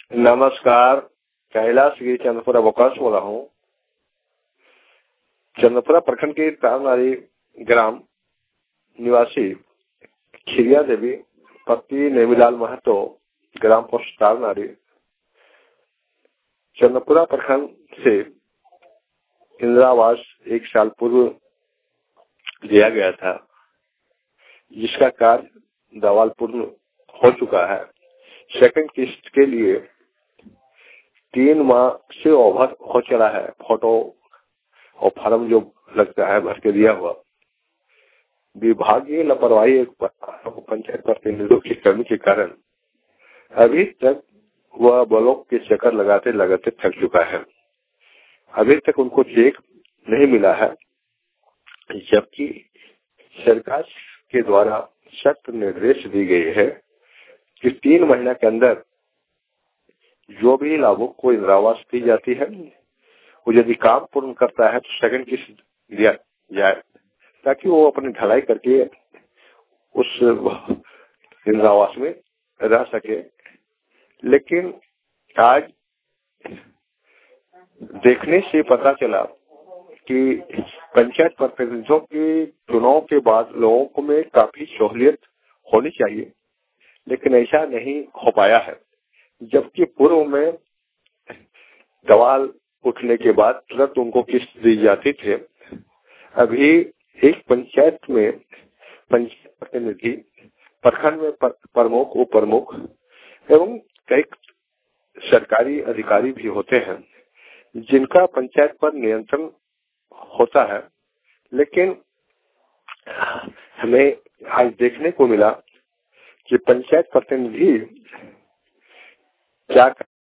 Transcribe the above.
नमस्कार। कैलाश गिरी चंद्रपुरा वकाश बोला हूँ। चंद्रपुरा प्रखंड के तारनारी ग्राम निवासी खिरिया देवी पति नेमीलाल महतो, ग्राम पोस्ट तारनारी, चंद्रपुरा प्रखंड से इंदिरा आवास 1 साल पूर्व दिया गया था, जिसका कार्य दवाल पूर्ण हो चुका है। सेकंड किस्त के लिए 3 माह से ओवर हो चला है। फोटो और फॉर्म जो लगता है भर के दिया हुआ। विभागीय लापरवाही पंचायत प्रतिनिधियों की कमी के कारण अभी तक वह ब्लॉक के चक्कर लगाते लगाते थक चुका है। अभी तक उनको चेक नहीं मिला है, जबकि सरकार के द्वारा सख्त निर्देश दी गई है कि 3 महीने के अंदर जो भी लाभुक को इंदिरा आवास दी जाती है, वो यदि काम पूर्ण करता है तो सेकंड किस्त दिया जाए, ताकि वो अपनी ढलाई करके उस इंदिरा आवास में रह सके। लेकिन आज देखने से पता चला कि पंचायत प्रतिनिधियों के चुनाव के बाद लोगों में काफी सहूलियत होनी चाहिए, लेकिन ऐसा नहीं हो पाया है। जबकि पूर्व में सवाल उठने के बाद तुरंत उनको किस्त दी जाती थी। अभी एक पंचायत में पंचायत प्रतिनिधि, प्रखंड में प्रमुख, उप प्रमुख एवं कई सरकारी अधिकारी भी होते हैं, जिनका पंचायत पर नियंत्रण होता है। लेकिन हमें आज देखने को मिला कि पंचायत प्रतिनिधि क्या